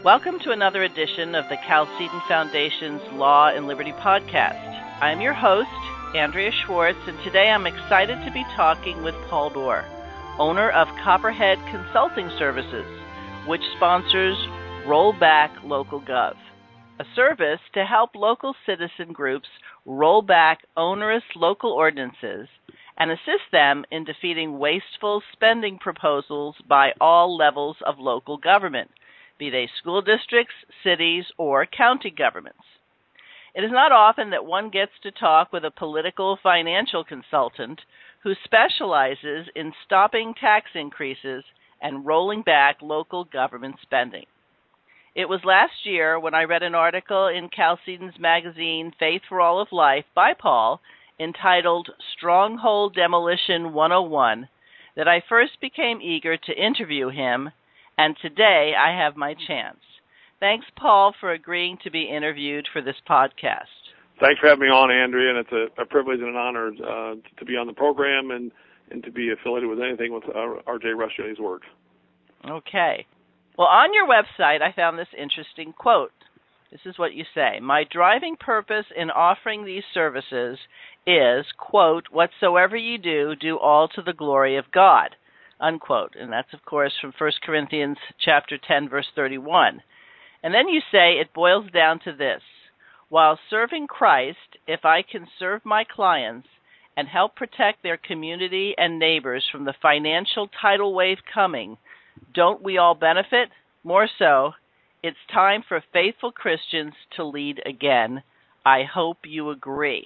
Welcome to another edition of the Chalcedon Foundation's Law and Liberty podcast. I'm your host, Andrea Schwartz, and today I'm excited to be talking with Paul Doerr, owner of Copperhead Consulting Services, which sponsors Rollback Local Gov, a service to help local citizen groups roll back onerous local ordinances and assist them in defeating wasteful spending proposals by all levels of local government, be they school districts, cities, or county governments. It is not often that one gets to talk with a political financial consultant who specializes in stopping tax increases and rolling back local government spending. It was last year when I read an article in Chalcedon's magazine Faith for All of Life by Paul entitled Stronghold Demolition 101 that I first became eager to interview him, and today I have my chance. Thanks, Paul, for agreeing to be interviewed for this podcast. Thanks for having me on, Andrea, and it's a privilege and an honor to be on the program and to be affiliated with anything with R.J. Rushdoony's work. Okay. Well, on your website, I found this interesting quote. This is what you say. My driving purpose in offering these services is, quote, whatsoever you do, do all to the glory of God, unquote. And that's, of course, from 1 Corinthians chapter 10, verse 31. And then you say it boils down to this. While serving Christ, if I can serve my clients and help protect their community and neighbors from the financial tidal wave coming, don't we all benefit? More so, it's time for faithful Christians to lead again. I hope you agree.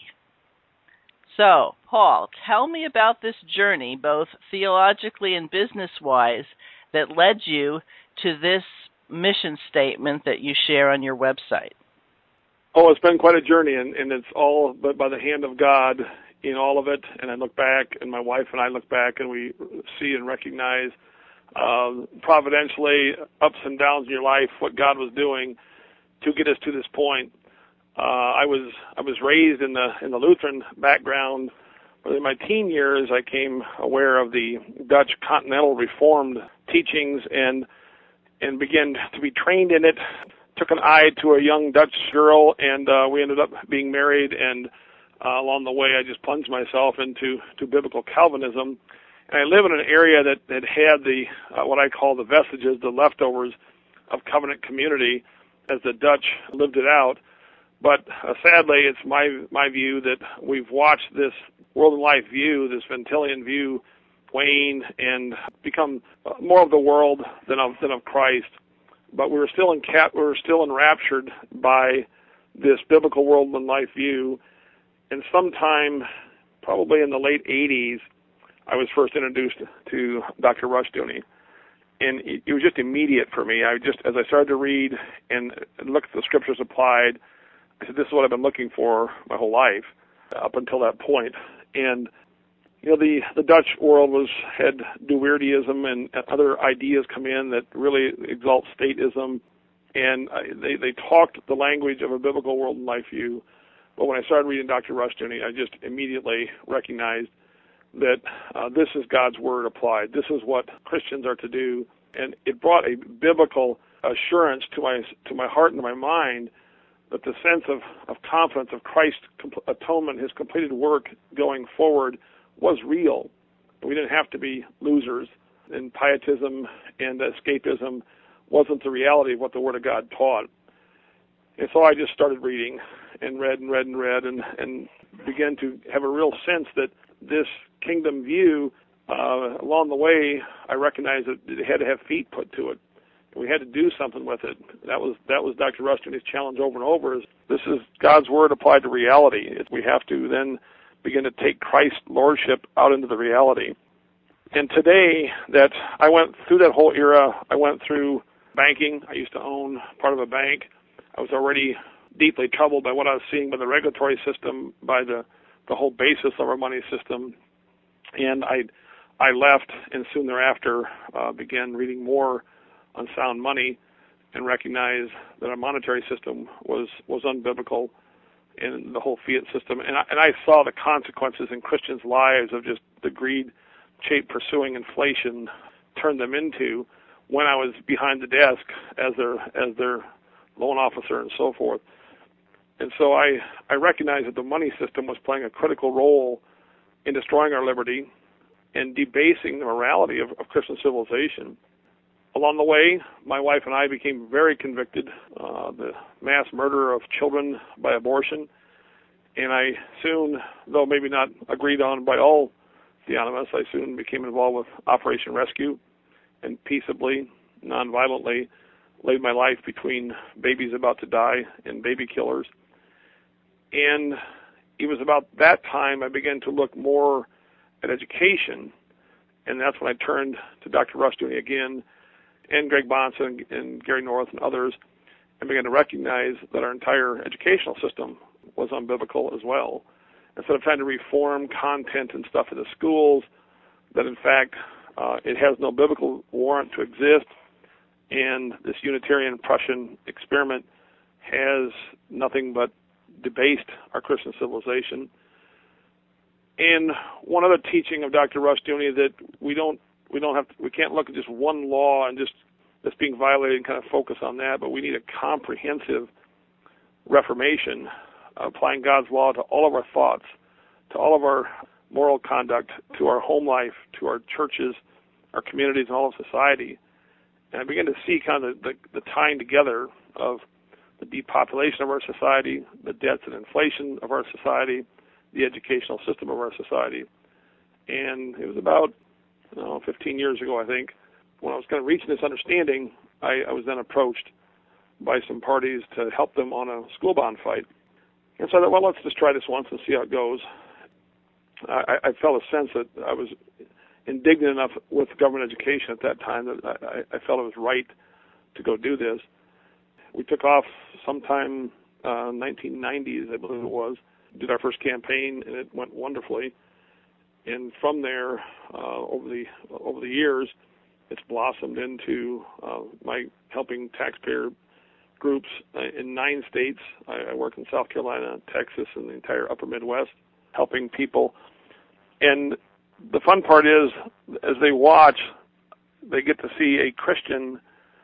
So, Paul, tell me about this journey, both theologically and business-wise, that led you to this mission statement that you share on your website. Oh, it's been quite a journey, and it's all but by the hand of God in all of it. And I look back, and my wife and I look back, and we see and recognize providentially ups and downs in your life, what God was doing to get us to this point. I was raised in the Lutheran background, but in my teen years I came aware of the Dutch Continental Reformed teachings and began to be trained in it. Took an eye to a young Dutch girl, and we ended up being married. And along the way, I just plunged myself into biblical Calvinism. And I live in an area that had the what I call the vestiges, the leftovers of covenant community, as the Dutch lived it out. But sadly, it's my view that we've watched this world and life view, this Ventilian view, wane and become more of the world than of Christ. But we were still enraptured by this biblical world and life view. And sometime, probably in the late 80s, I was first introduced to Dr. Rushdoony. And it was just immediate for me. As I started to read and look at the scriptures applied, I said, this is what I've been looking for my whole life up until that point. And you know, the Dutch world had Duweerdeism and other ideas come in that really exalt statism, and they talked the language of a biblical world and life view. But when I started reading Dr. Rushdoony, I just immediately recognized that this is God's word applied. This is what Christians are to do, and it brought a biblical assurance to my heart and to my mind that the sense of confidence of Christ's atonement, His completed work going forward, was real. We didn't have to be losers, and pietism and escapism wasn't the reality of what the Word of God taught. And so I just started reading and read and began to have a real sense that this kingdom view, along the way, I recognized that it had to have feet put to it. We had to do something with it. That was Dr. Rushdoony's challenge over and over. Is this is God's Word applied to reality. We have to then begin to take Christ's lordship out into the reality. And today, that I went through that whole era. I went through banking. I used to own part of a bank. I was already deeply troubled by what I was seeing by the regulatory system, by the whole basis of our money system. And I left, and soon thereafter began reading more on sound money and recognized that our monetary system was unbiblical in the whole fiat system. And I saw the consequences in Christians' lives of just the greed, pursuing inflation turned them into when I was behind the desk as their loan officer and so forth. And so I recognized that the money system was playing a critical role in destroying our liberty and debasing the morality of Christian civilization. Along the way, my wife and I became very convicted, the mass murder of children by abortion, and I soon, though maybe not agreed on by all theonomists, I soon became involved with Operation Rescue and peaceably, non-violently, laid my life between babies about to die and baby killers. And it was about that time I began to look more at education, and that's when I turned to Dr. Rushdoony again, and Greg Bahnsen and Gary North and others, and began to recognize that our entire educational system was unbiblical as well. Instead of trying to reform content and stuff in the schools, that in fact it has no biblical warrant to exist, and this Unitarian Prussian experiment has nothing but debased our Christian civilization. And one other teaching of Dr. Rushdoony that we can't look at just one law and just that's being violated and kind of focus on that, but we need a comprehensive reformation, applying God's law to all of our thoughts, to all of our moral conduct, to our home life, to our churches, our communities, and all of society. And I began to see kind of the tying together of the depopulation of our society, the debts and inflation of our society, the educational system of our society. And it was about 15 years ago, I think, when I was kind of reaching this understanding, I was then approached by some parties to help them on a school bond fight. And so I thought, well, let's just try this once and see how it goes. I felt a sense that I was indignant enough with government education at that time that I felt it was right to go do this. We took off sometime 1990s, I believe it was, did our first campaign, and it went wonderfully. And from there, over the years, it's blossomed into my helping taxpayer groups in 9 states. I work in South Carolina, Texas, and the entire upper Midwest, helping people. And the fun part is, as they watch, they get to see a Christian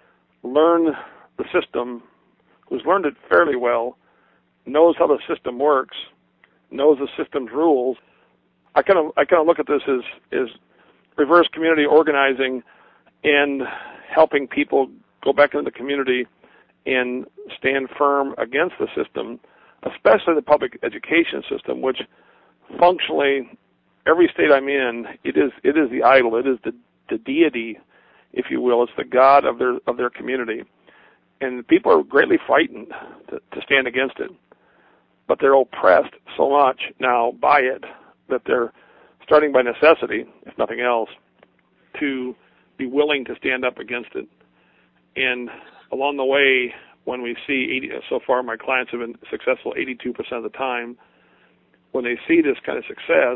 learn the system, who's learned it fairly well, knows how the system works, knows the system's rules. I kind of look at this as reverse community organizing and helping people go back into the community and stand firm against the system, especially the public education system, which functionally every state I'm in, it is the idol, it is the deity, if you will. It's the god of their community, and people are greatly frightened to stand against it. But they're oppressed so much now by it that they're starting by necessity, if nothing else, to be willing to stand up against it. And along the way, when we see, so far my clients have been successful 82% of the time, when they see this kind of success,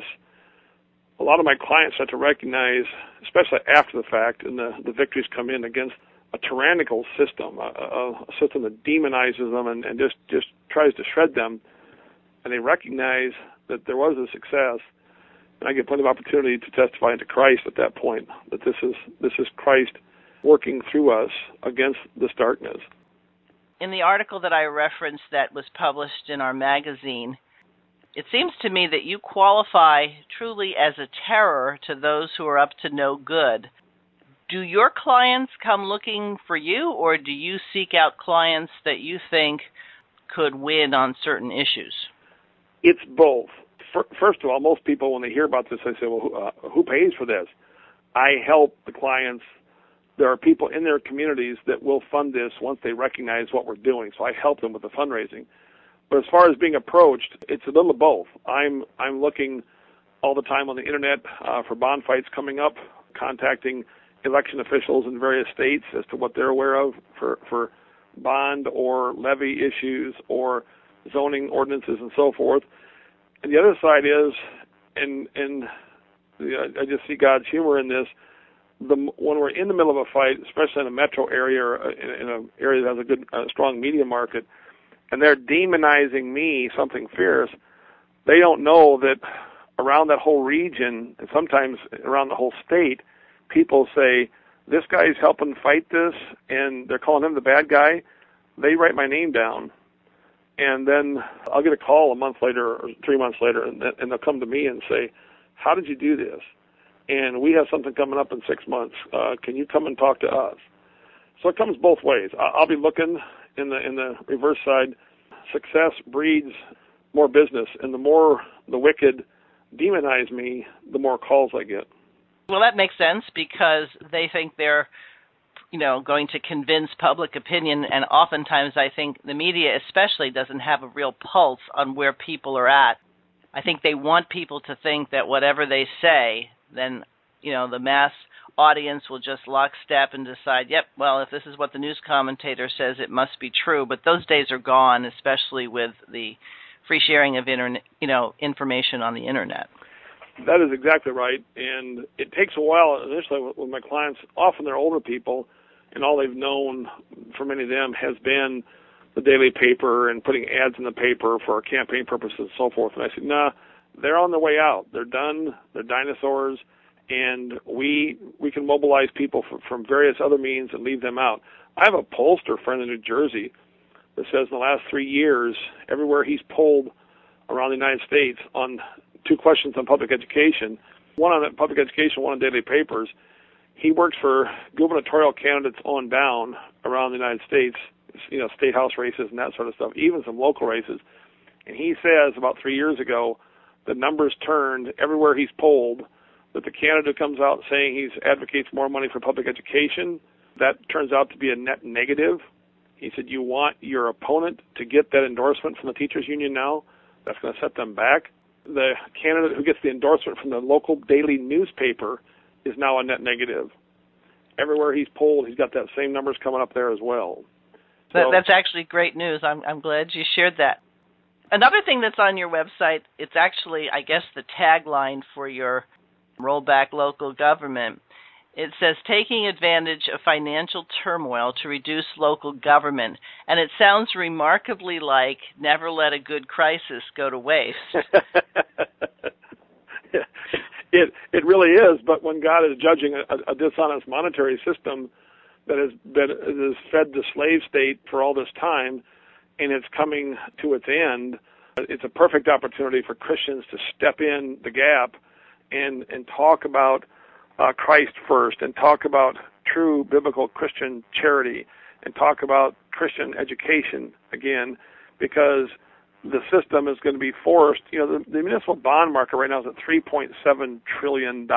a lot of my clients start to recognize, especially after the fact, and the victories come in against a tyrannical system, a system that demonizes them and just tries to shred them, and they recognize that there was a success. And I get plenty of opportunity to testify into Christ at that point, that this is Christ working through us against this darkness. In the article that I referenced that was published in our magazine, it seems to me that you qualify truly as a terror to those who are up to no good. Do your clients come looking for you, or do you seek out clients that you think could win on certain issues? It's both. First of all, most people, when they hear about this, they say, well, who pays for this? I help the clients. There are people in their communities that will fund this once they recognize what we're doing, so I help them with the fundraising. But as far as being approached, it's a little of both. I'm looking all the time on the internet for bond fights coming up, contacting election officials in various states as to what they're aware of for bond or levy issues or zoning ordinances and so forth. And the other side is, and I just see God's humor in this, when we're in the middle of a fight, especially in a metro area or in an area that has a good, strong media market, and they're demonizing me, something fierce, they don't know that around that whole region, and sometimes around the whole state, people say, this guy's helping fight this, and they're calling him the bad guy. They write my name down, and then I'll get a call a month later or 3 months later, and they'll come to me and say, how did you do this? And we have something coming up in 6 months. Can you come and talk to us? So it comes both ways. I'll be looking in the reverse side. Success breeds more business, and the more the wicked demonize me, the more calls I get. Well, that makes sense because they think they're, going to convince public opinion, and oftentimes I think the media especially doesn't have a real pulse on where people are at. I think they want people to think that whatever they say, then, the mass audience will just lockstep and decide, yep, well, if this is what the news commentator says, it must be true. But those days are gone, especially with the free sharing of information on the internet. That is exactly right, and it takes a while initially with my clients. Often they're older people, and all they've known for many of them has been the daily paper and putting ads in the paper for campaign purposes and so forth. And I said, nah, they're on their way out. They're done. They're dinosaurs, and we can mobilize people from various other means and leave them out. I have a pollster friend in New Jersey that says in the last 3 years, everywhere he's polled around the United States on 2 questions on public education, one on public education, one on daily papers. He works for gubernatorial candidates on down around the United States, state house races and that sort of stuff, even some local races. And he says about 3 years ago, the numbers turned everywhere he's polled, that the candidate comes out saying he advocates more money for public education. That turns out to be a net negative. He said, you want your opponent to get that endorsement from the teachers union now? That's going to set them back. The candidate who gets the endorsement from the local daily newspaper is now a net negative. Everywhere he's polled, he's got that same numbers coming up there as well. So, that's actually great news. I'm glad you shared that. Another thing that's on your website, it's actually, I guess, the tagline for your Rollback Local Government. It says, taking advantage of financial turmoil to reduce local government. And it sounds remarkably like never let a good crisis go to waste. It really is, but when God is judging a dishonest monetary system that has fed the slave state for all this time, and it's coming to its end, it's a perfect opportunity for Christians to step in the gap and talk about Christ first, and talk about true biblical Christian charity, and talk about Christian education again, because the system is going to be forced. The municipal bond market right now is at $3.7 trillion,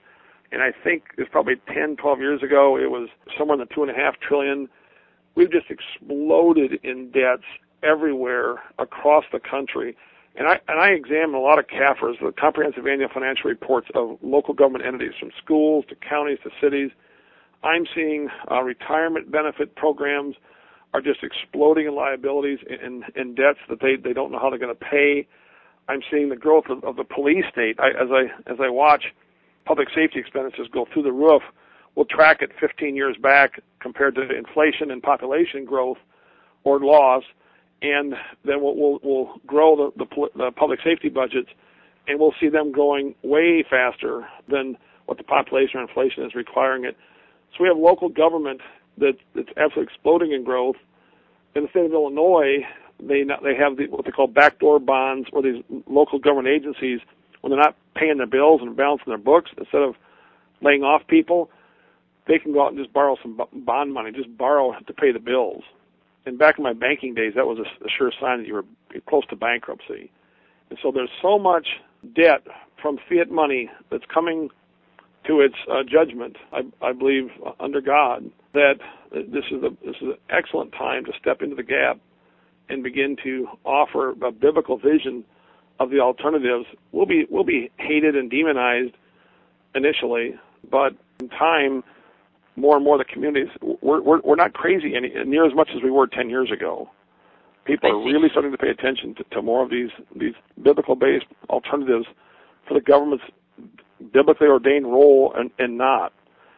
and I think it's probably 10, 12 years ago, it was somewhere in the $2.5 trillion. We've just exploded in debts everywhere across the country. And I examine a lot of CAFRs, the Comprehensive Annual Financial Reports of local government entities, from schools to counties to cities. I'm seeing retirement benefit programs are just exploding in liabilities and debts that they don't know how they're going to pay. I'm seeing the growth of the police state. As I watch public safety expenditures go through the roof, we'll track it 15 years back compared to inflation and population growth or loss, and then we'll grow the public safety budgets, and we'll see them going way faster than what the population or inflation is requiring it. So we have local government that's absolutely exploding in growth. In the state of Illinois, they have what they call backdoor bonds, or these local government agencies, when they're not paying their bills and balancing their books, instead of laying off people, they can go out and just borrow some bond money, just borrow to pay the bills. And back in my banking days, that was a sure sign that you were close to bankruptcy. And so there's so much debt from fiat money that's coming to its judgment, I believe, under God, that this is an excellent time to step into the gap and begin to offer a biblical vision of the alternatives. We'll be hated and demonized initially, but in time, more and more the communities, we're not crazy near as much as we were 10 years ago. People are really starting to pay attention to more of these biblical-based alternatives for the government's biblically ordained role and not.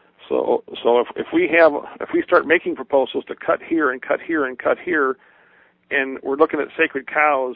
So if we start making proposals to cut here and cut here and cut here, and we're looking at sacred cows,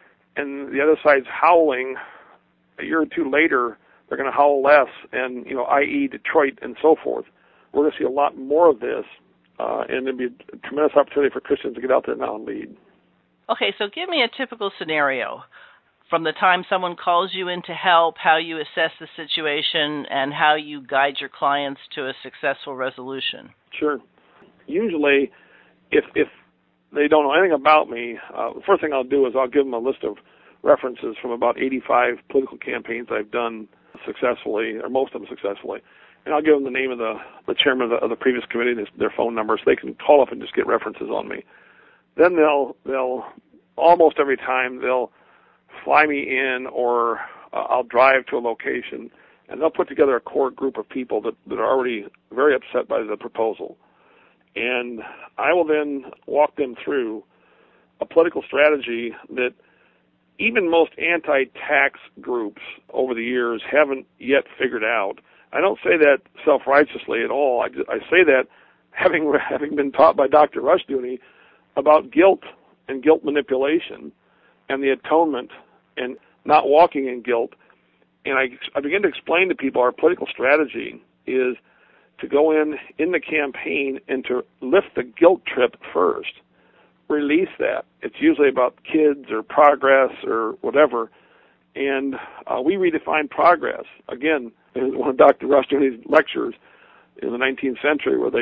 and the other side's howling, a year or two later they're going to howl less, and i.e. Detroit and so forth. we're going to see a lot more of this, and there'll be a tremendous opportunity for Christians to get out there now and lead. Okay, so give me a typical scenario from the time someone calls you in to help, how you assess the situation, and how you guide your clients to a successful resolution. Sure. Usually, if they don't know anything about me, the first thing I'll do is I'll give them a list of references from about 85 political campaigns I've done successfully, or most of them successfully. And I'll give them the name of the chairman of the previous committee, their phone number, so they can call up and just get references on me. Then they'll almost every time they'll fly me in, or I'll drive to a location, and they'll put together a core group of people that are already very upset by the proposal. And I will then walk them through a political strategy that even most anti-tax groups over the years haven't yet figured out. I don't say that self-righteously at all. I say that having been taught by Dr. Rushdoony about guilt and guilt manipulation and the atonement and not walking in guilt. And I begin to explain to people our political strategy is to go in the campaign and to lift the guilt trip first. Release that. It's usually about kids or progress or whatever. And we redefine progress. Again, in one of Dr. Rushdoony's lectures in the 19th century where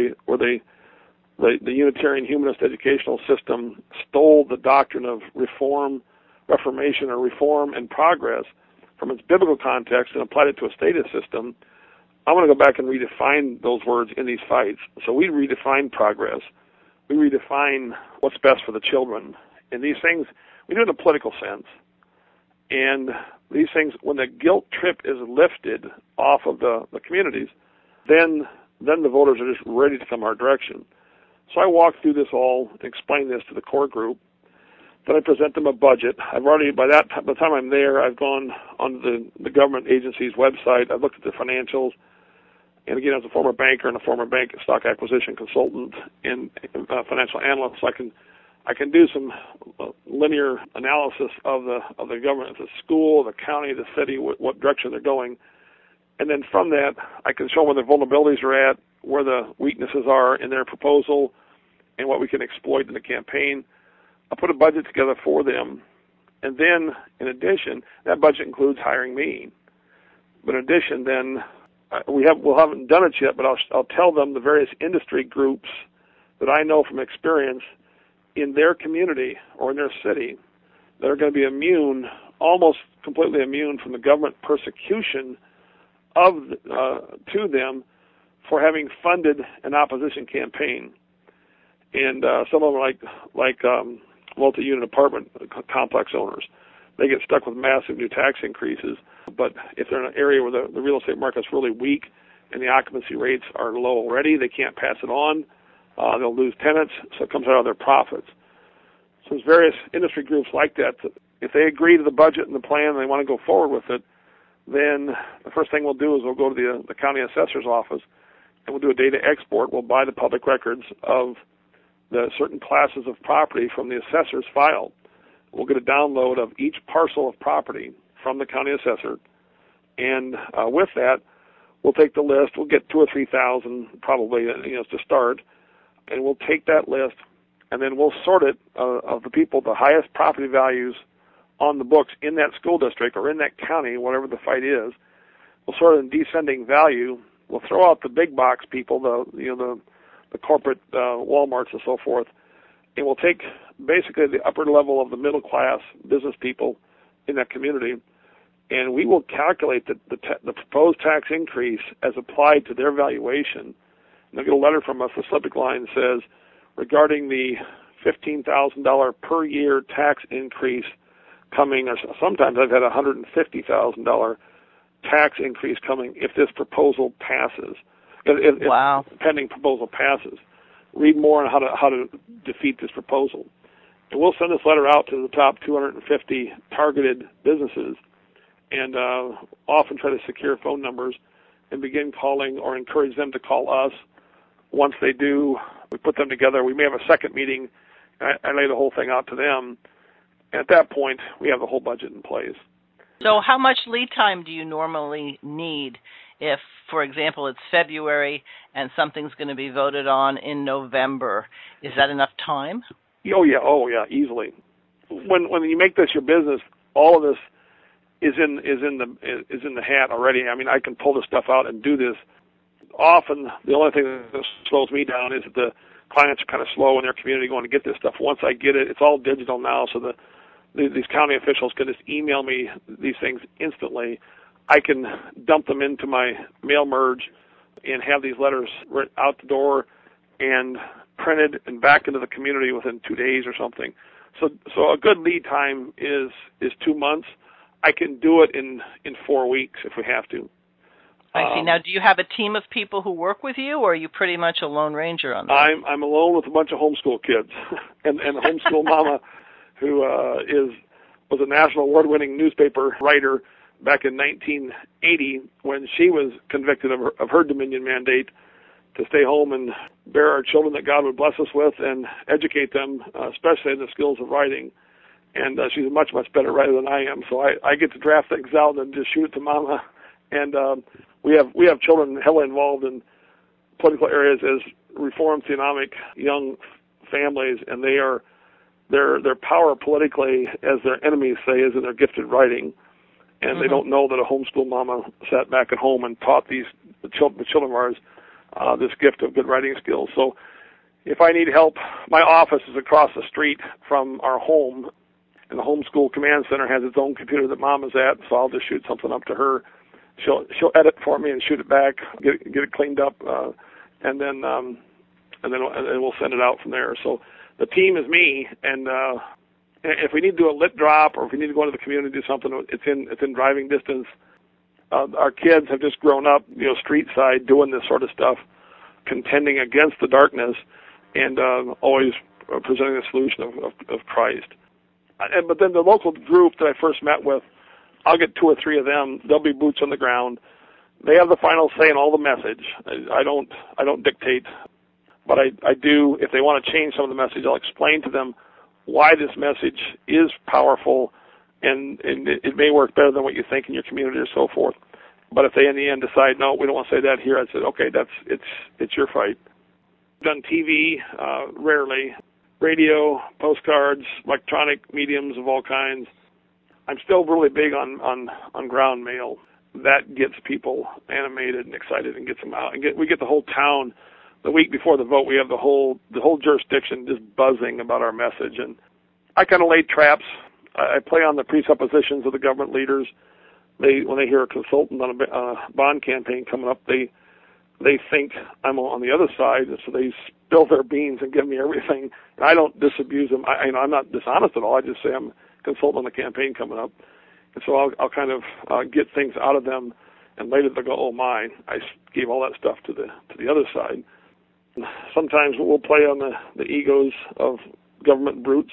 the Unitarian humanist educational system stole the doctrine of reformation or reform and progress from its biblical context and applied it to a statist system. I want to go back and redefine those words in these fights. So we redefine progress. We redefine what's best for the children. And these things, we do it in a political sense. And these things, when the guilt trip is lifted off of the communities, then the voters are just ready to come our direction. So I walk through this all, explain this to the core group. Then I present them a budget. I've already, by the time I'm there, I've gone on the government agency's website. I've looked at the financials. And again, as a former banker and a former bank stock acquisition consultant and financial analyst, so I can do some linear analysis of the government, the school, the county, the city, what direction they're going. And then from that, I can show where the vulnerabilities are at, where the weaknesses are in their proposal, and what we can exploit in the campaign. I'll put a budget together for them. And then, in addition, that budget includes hiring me. But in addition, then, we haven't done it yet, but I'll tell them the various industry groups that I know from experience in their community or in their city that are going to be almost completely immune from the government persecution to them for having funded an opposition campaign. And some of them like multi-unit apartment complex owners. They get stuck with massive new tax increases. But if they're in an area where the real estate market's really weak and the occupancy rates are low already, they can't pass it on. They'll lose tenants, so it comes out of their profits. So there's various industry groups like that. If they agree to the budget and the plan and they want to go forward with it, then the first thing we'll do is we'll go to the county assessor's office and we'll do a data export. We'll buy the public records of the certain classes of property from the assessor's file. We'll get a download of each parcel of property from the county assessor, and with that, we'll take the list. We'll get 2,000 or 3,000 probably, to start, and we'll take that list, and then we'll sort it of the people the highest property values on the books in that school district or in that county, whatever the fight is. We'll sort it in descending value. We'll throw out the big box people, the corporate Walmarts and so forth, and we'll take basically the upper level of the middle class business people in that community, and we will calculate the proposed tax increase as applied to their valuation. And they'll get a letter from us. The subject line says, regarding the $15,000 per year tax increase coming, or sometimes I've had a $150,000 tax increase coming if this proposal passes. Wow. If pending proposal passes. Read more on how to defeat this proposal. And we'll send this letter out to the top 250 targeted businesses and often try to secure phone numbers and begin calling or encourage them to call us. Once they do, we put them together. We may have a second meeting. I lay the whole thing out to them. And at that point, we have the whole budget in place. So how much lead time do you normally need if, for example, it's February and something's going to be voted on in November? Is that enough time? Oh yeah, easily. When you make this your business, all of this is in the hat already. I mean, I can pull this stuff out and do this. Often, the only thing that slows me down is that the clients are kind of slow in their community going to get this stuff. Once I get it, it's all digital now, so these county officials can just email me these things instantly. I can dump them into my mail merge and have these letters out the door and printed and back into the community within 2 days or something. So a good lead time is 2 months. I can do it in 4 weeks if we have to. I see. Now, do you have a team of people who work with you, or are you pretty much a lone ranger on that? I'm alone with a bunch of homeschool kids, and a homeschool mama who was a national award-winning newspaper writer back in 1980 when she was convicted of her Dominion mandate to stay home and bear our children that God would bless us with and educate them, especially in the skills of writing. And she's a much, much better writer than I am, so I get to draft things out and just shoot it to mama. And we have children heavily involved in political areas as Reformed theonomic young families, and their power politically, as their enemies say, is in their gifted writing. And they don't know that a homeschool mama sat back at home and taught the children of ours this gift of good writing skills. So if I need help, my office is across the street from our home, and the homeschool command center has its own computer that mom is at, so I'll just shoot something up to her. She'll edit for me and shoot it back, get it cleaned up, and then we'll send it out from there. So the team is me, and if we need to do a lit drop or if we need to go into the community and do something, it's in driving distance. Our kids have just grown up, street side, doing this sort of stuff, contending against the darkness, and always presenting the solution of Christ. But then the local group that I first met with, I'll get 2 or 3 of them. They'll be boots on the ground. They have the final say in all the message. I don't dictate, but I do. If they want to change some of the message, I'll explain to them why this message is powerful, and it may work better than what you think in your community or so forth. But if they in the end decide, no, we don't want to say that here, I said, okay, it's your fight. I've done TV, rarely, radio, postcards, electronic mediums of all kinds. I'm still really big on ground mail. That gets people animated and excited and gets them out. And we get the whole town. The week before the vote, we have the whole jurisdiction just buzzing about our message. And I kind of lay traps. I play on the presuppositions of the government leaders. When they hear a consultant on a bond campaign coming up, they think I'm on the other side, and so they spill their beans and give me everything. And I don't disabuse them. I'm not dishonest at all. I just say I'm a consultant on the campaign coming up. And so I'll kind of get things out of them, and later they'll go, oh, my, I gave all that stuff to the other side. Sometimes we'll play on the egos of government brutes,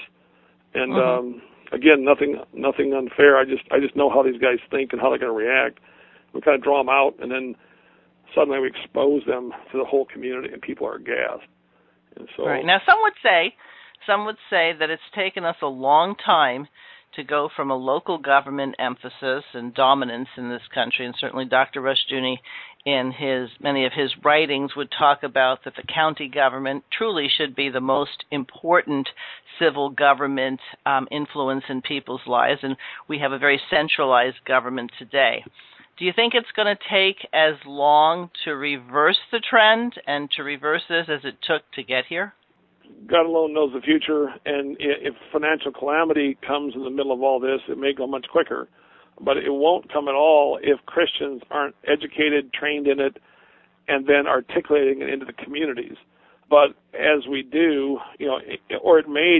and again, nothing unfair. I just know how these guys think and how they're going to react. We kind of draw them out, and then suddenly we expose them to the whole community, and people are aghast. And so, right. Now, some would say that it's taken us a long time to go from a local government emphasis and dominance in this country, and certainly Dr. Rushdoony in many of his writings would talk about that the county government truly should be the most important civil government influence in people's lives, and we have a very centralized government today. Do you think it's going to take as long to reverse the trend and to reverse this as it took to get here? God alone knows the future, and if financial calamity comes in the middle of all this, it may go much quicker. But it won't come at all if Christians aren't educated, trained in it, and then articulating it into the communities. But as we do, or it may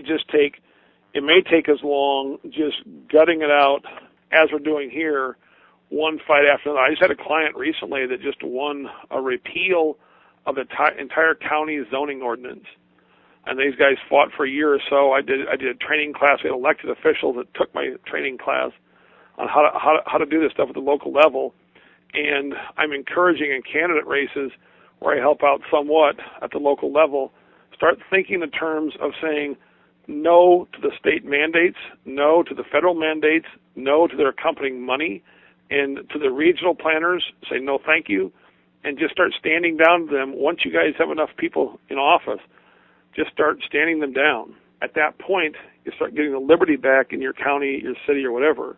take as long just gutting it out as we're doing here, one fight after another. I just had a client recently that just won a repeal of the entire county zoning ordinance. And these guys fought for a year or so. I did a training class. We had elected officials that took my training class on how to do this stuff at the local level. And I'm encouraging in candidate races where I help out somewhat at the local level, start thinking in terms of saying no to the state mandates, no to the federal mandates, no to their accompanying money, And to the regional planners, say no thank you, and just start standing down to them. Once you guys have enough people in office, just start standing them down. At that point, you start getting the liberty back in your county, your city, or whatever,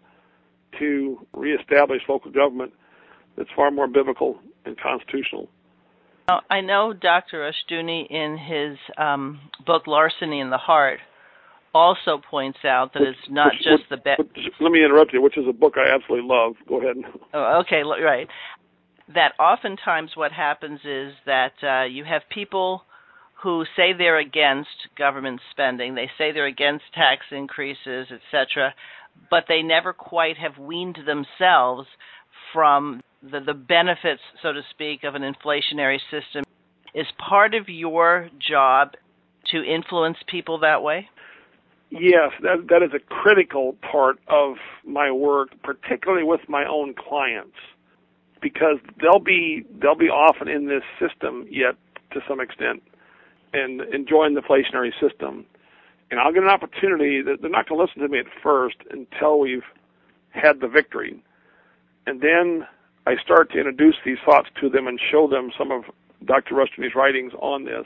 to reestablish local government that's far more biblical and constitutional. Now, I know Dr. Rushdoony in his book Larceny in the Heart also points out that it's not just the best. Let me interrupt you, which is a book I absolutely love. Go ahead. Oh, okay, right. That oftentimes what happens is that you have people who say they're against government spending, they say they're against tax increases, etc., but they never quite have weaned themselves from the benefits, so to speak, of an inflationary system. Is part of your job to influence people that way? Yes, that is a critical part of my work, particularly with my own clients, because they'll be often in this system yet to some extent and enjoying the inflationary system. And I'll get an opportunity that they're not going to listen to me at first until we've had the victory. And then I start to introduce these thoughts to them and show them some of Dr. Rushdoony's writings on this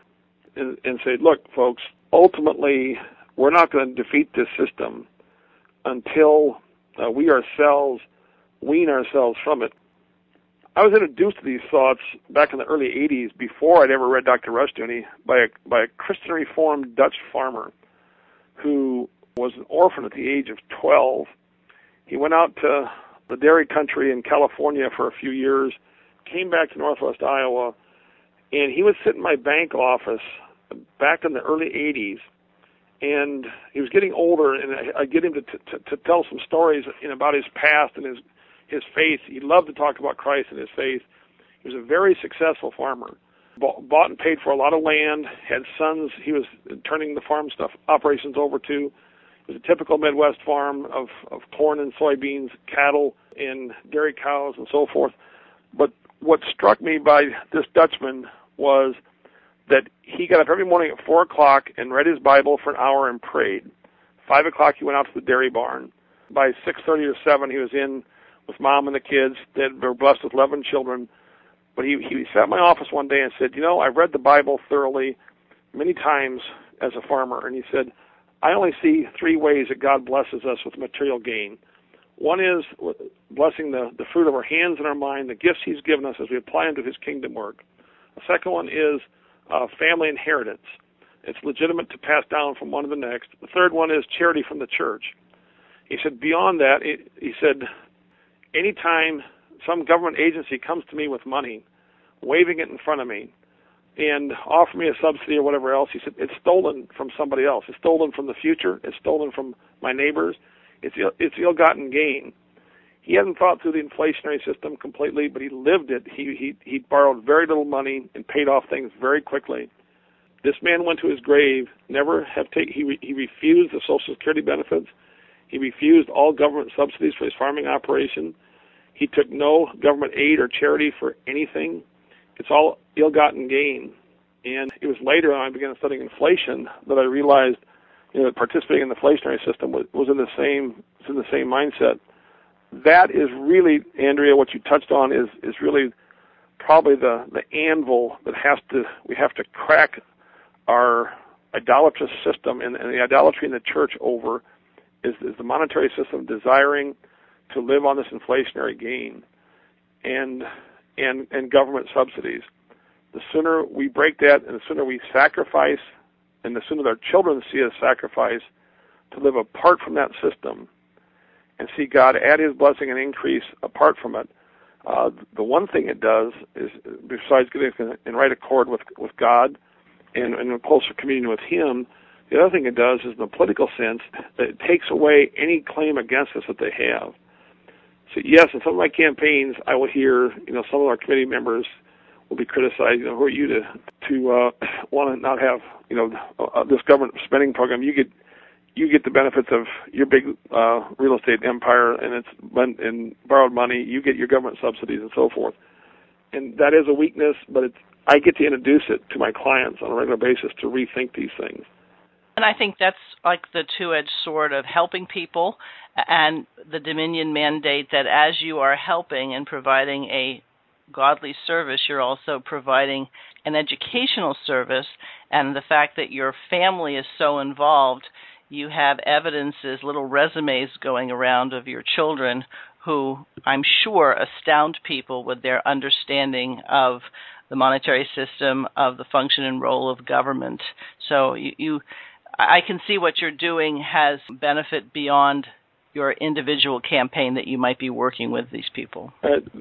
and say, look, folks, ultimately we're not going to defeat this system until we ourselves wean ourselves from it. I was introduced to these thoughts back in the early 80s before I'd ever read Dr. Rushdoony by a Christian Reformed Dutch farmer who was an orphan at the age of 12. He went out to the dairy country in California for a few years, came back to northwest Iowa, and he would sit in my bank office back in the early 80s, and he was getting older, and I'd get him to tell some stories about his past and his faith. He loved to talk about Christ and his faith. He was a very successful farmer, bought and paid for a lot of land, had sons he was turning the farm stuff operations over to. It was a typical Midwest farm of corn and soybeans, cattle and dairy cows and so forth. But what struck me by this Dutchman was that he got up every morning at 4 o'clock and read his Bible for an hour and prayed. 5 o'clock he went out to the dairy barn. By 6:30 or 7 he was in with mom and the kids. They were blessed with 11 children. But he sat in my office one day and said, I've read the Bible thoroughly many times as a farmer. And he said, I only see 3 ways that God blesses us with material gain. One is blessing the fruit of our hands and our mind, the gifts he's given us as we apply them to his kingdom work. The second one is family inheritance. It's legitimate to pass down from one to the next. The third one is charity from the church. He said, beyond that, he said, anytime some government agency comes to me with money, waving it in front of me, and offer me a subsidy or whatever else, he said, it's stolen from somebody else. It's stolen from the future. It's stolen from my neighbors. It's ill-gotten gain. He hadn't thought through the inflationary system completely, but he lived it. He borrowed very little money and paid off things very quickly. This man went to his grave, he refused the Social Security benefits. He refused all government subsidies for his farming operation. He took no government aid or charity for anything. It's all ill-gotten gain. And it was later when I began studying inflation that I realized, that participating in the inflationary system was in the same mindset. That is really, Andrea, what you touched on is really probably the anvil that we have to crack our idolatrous system and the idolatry in the church over is the monetary system desiring to live on this inflationary gain and government subsidies. The sooner we break that and the sooner we sacrifice and the sooner our children see us sacrifice to live apart from that system and see God add his blessing and increase apart from it, the one thing it does is, besides getting in right accord with God and in a closer communion with him, the other thing it does is, in the political sense, that it takes away any claim against us that they have. So yes, in some of my campaigns, I will hear, some of our committee members will be criticized. Who are you to want to not have, this government spending program? You get the benefits of your big real estate empire, and borrowed money. You get your government subsidies and so forth. And that is a weakness, but I get to introduce it to my clients on a regular basis to rethink these things. And I think that's like the two-edged sword of helping people and the Dominion mandate that as you are helping and providing a godly service, you're also providing an educational service. And the fact that your family is so involved, you have evidences, little resumes going around of your children who I'm sure astound people with their understanding of the monetary system, of the function and role of government. So I can see what you're doing has benefit beyond your individual campaign that you might be working with these people.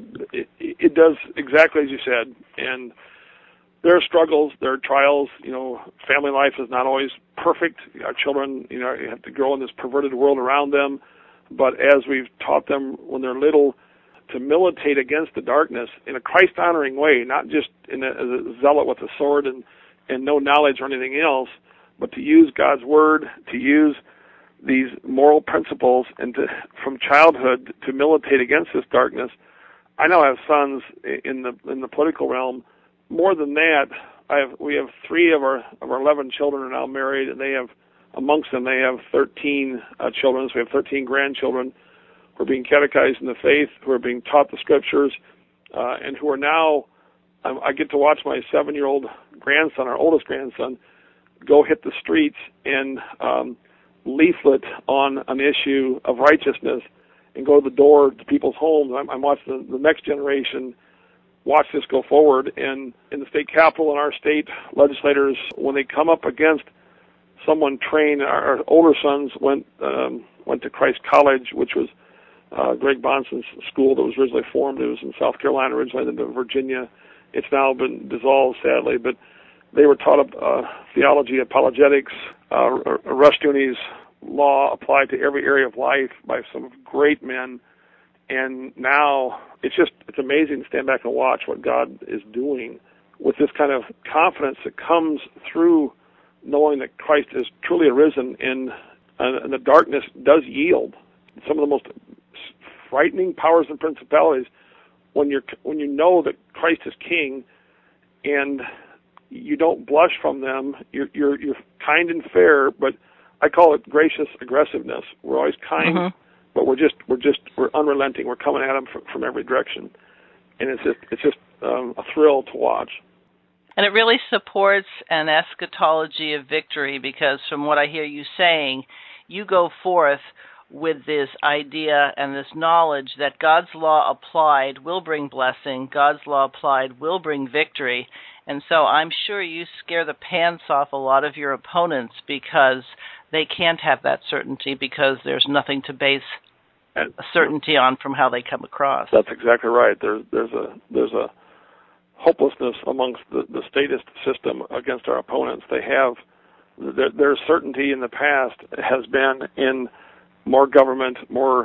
It does exactly as you said, and there are struggles, there are trials. Family life is not always perfect. Our children, you have to grow in this perverted world around them. But as we've taught them when they're little to militate against the darkness in a Christ-honoring way, not just as a zealot with a sword and no knowledge or anything else, but to use God's word, to use these moral principles, and from childhood to militate against this darkness. I now have sons in the political realm. More than that, we have 3 of our 11 children are now married, and amongst them they have 13 children. So we have 13 grandchildren who are being catechized in the faith, who are being taught the scriptures, and who are now. I get to watch my 7-year-old grandson, our oldest grandson, go hit the streets and leaflet on an issue of righteousness and go to the door to people's homes. I'm watching the next generation watch this go forward. And in the state capitol and our state legislators, when they come up against someone trained, our older sons went to Christ College, which was Greg Bonson's school that was originally formed. It was in South Carolina, originally into Virginia. It's now been dissolved, sadly, but they were taught theology, apologetics, Rushdoony's law applied to every area of life by some great men. And now it's amazing to stand back and watch what God is doing with this kind of confidence that comes through knowing that Christ is truly arisen, and the darkness does yield. Some of the most frightening powers and principalities, when you know that Christ is King, and you don't blush from them. You're kind and fair, but I call it gracious aggressiveness. We're always kind, but we're unrelenting. We're coming at them from every direction, and it's just a thrill to watch. And it really supports an eschatology of victory, because from what I hear you saying, you go forth with this idea and this knowledge that God's law applied will bring blessing, God's law applied will bring victory. And so I'm sure you scare the pants off a lot of your opponents, because they can't have that certainty, because there's nothing to base a certainty on from how they come across. That's exactly right. There's a hopelessness amongst the statist system against our opponents. They have their certainty in the past has been in more government, more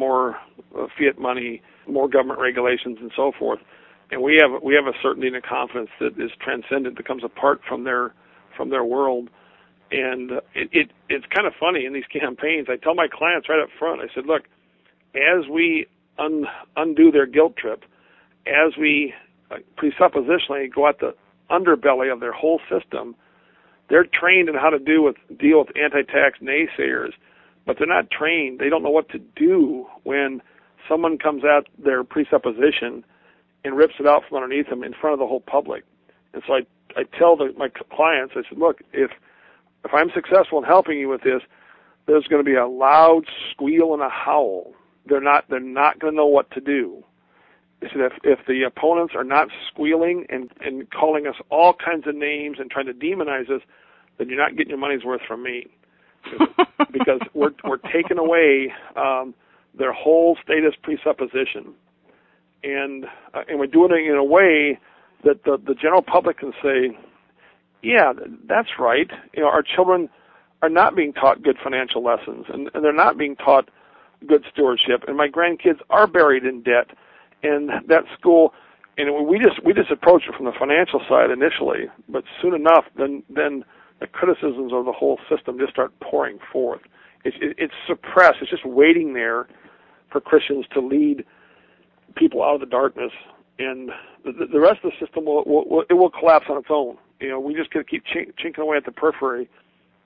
fiat money, more government regulations, and so forth. And we have a certainty and a confidence that is transcendent, that comes apart from their world. And it's kind of funny in these campaigns. I tell my clients right up front, I said, look, as we undo their guilt trip, as we presuppositionally go at the underbelly of their whole system, they're trained in how to deal with anti-tax naysayers, but they're not trained. They don't know what to do when someone comes at their presupposition and rips it out from underneath them in front of the whole public. And so I tell my clients, I said, look, if I'm successful in helping you with this, there's going to be a loud squeal and a howl. They're not going to know what to do. I said, if the opponents are not squealing and calling us all kinds of names and trying to demonize us, then you're not getting your money's worth from me, because we're taking away their whole statist presupposition, and we're doing it in a way that the general public can say, yeah, that's right. Our children are not being taught good financial lessons, and they're not being taught good stewardship, and my grandkids are buried in debt. And that school, and we just approach it from the financial side initially, but soon enough, then the criticisms of the whole system just start pouring forth. It's suppressed. It's just waiting there for Christians to lead people out of the darkness, and the rest of the system will collapse on its own. We just got to keep chinking away at the periphery,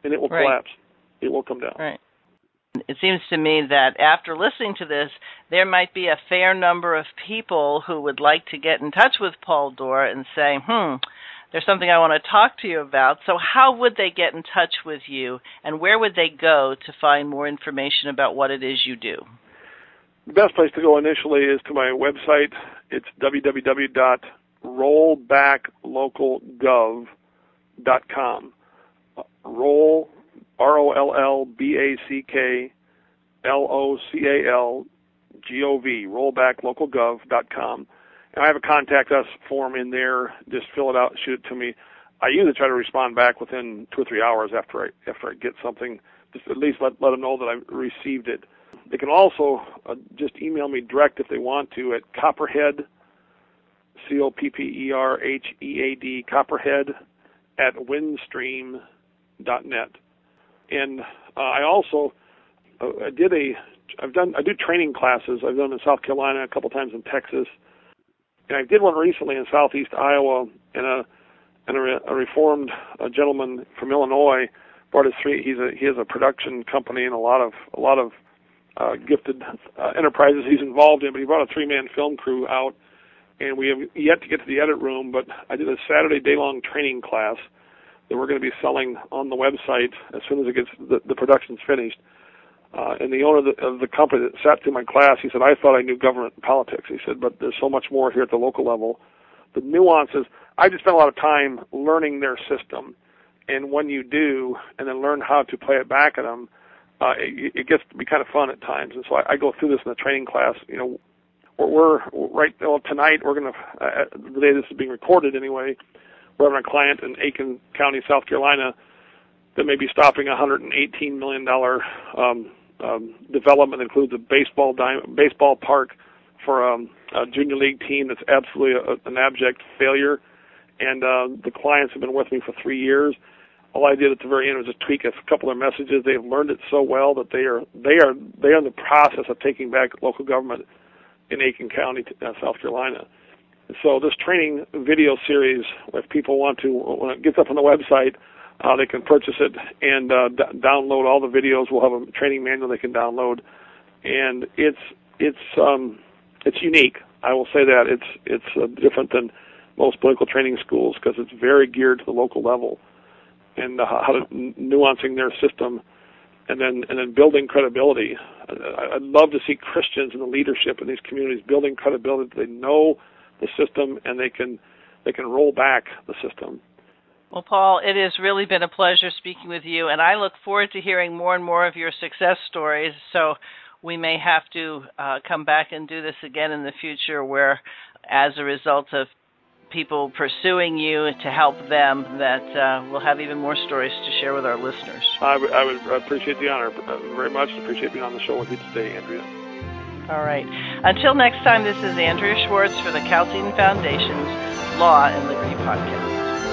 and it will collapse. It will come down. Right. It seems to me that after listening to this, there might be a fair number of people who would like to get in touch with Paul Doerr and say, there's something I want to talk to you about. So how would they get in touch with you, and where would they go to find more information about what it is you do? The best place to go initially is to my website. It's www.rollbacklocalgov.com. Roll, ROLLBACKLOCALGOV, rollbacklocalgov.com. And I have a contact us form in there. Just fill it out, shoot it to me. I usually try to respond back within 2 or 3 hours after I get something. Just at least let them know that I received it. They can also just email me direct if they want to at Copperhead, COPPERHEAD, Copperhead @windstream.net. And I also I do training classes. I've done them in South Carolina, a couple times in Texas, and I did one recently in southeast Iowa. And a reformed gentleman from Illinois brought his three. He has a production company and a lot of gifted enterprises he's involved in. But he brought a 3-man film crew out, and we have yet to get to the edit room. But I did a Saturday day-long training class that we're going to be selling on the website as soon as the production's finished. And the owner of the company that sat through my class, he said, I thought I knew government and politics. He said, but there's so much more here at the local level. The nuances, I just spent a lot of time learning their system. And when you do, and then learn how to play it back at them, it gets to be kind of fun at times. And so I go through this in the training class. Tonight, we're going to, the day this is being recorded anyway, we're having a client in Aiken County, South Carolina, that may be stopping a $118 million development that includes a baseball park for a junior league team that's absolutely an abject failure. And the clients have been with me for 3 years. All I did at the very end was just tweak a couple of messages. They have learned it so well that they are in the process of taking back local government in Aiken County, South Carolina. So this training video series, if people want to, when it gets up on the website, they can purchase it and download all the videos. We'll have a training manual they can download, and it's unique. I will say that it's different than most political training schools because it's very geared to the local level and how to nuancing their system, and then building credibility. I'd love to see Christians in the leadership in these communities building credibility. They know the system and they can roll back the system. Well, Paul, it has really been a pleasure speaking with you, and I look forward to hearing more and more of your success stories. So we may have to come back and do this again in the future where, as a result of people pursuing you to help them, that we'll have even more stories to share with our listeners. I would appreciate the honor very much. Appreciate being on the show with you today, Andrea. All right. Until next time, this is Andrea Schwartz for the Chalcedon Foundation's Law and Liberty Podcast.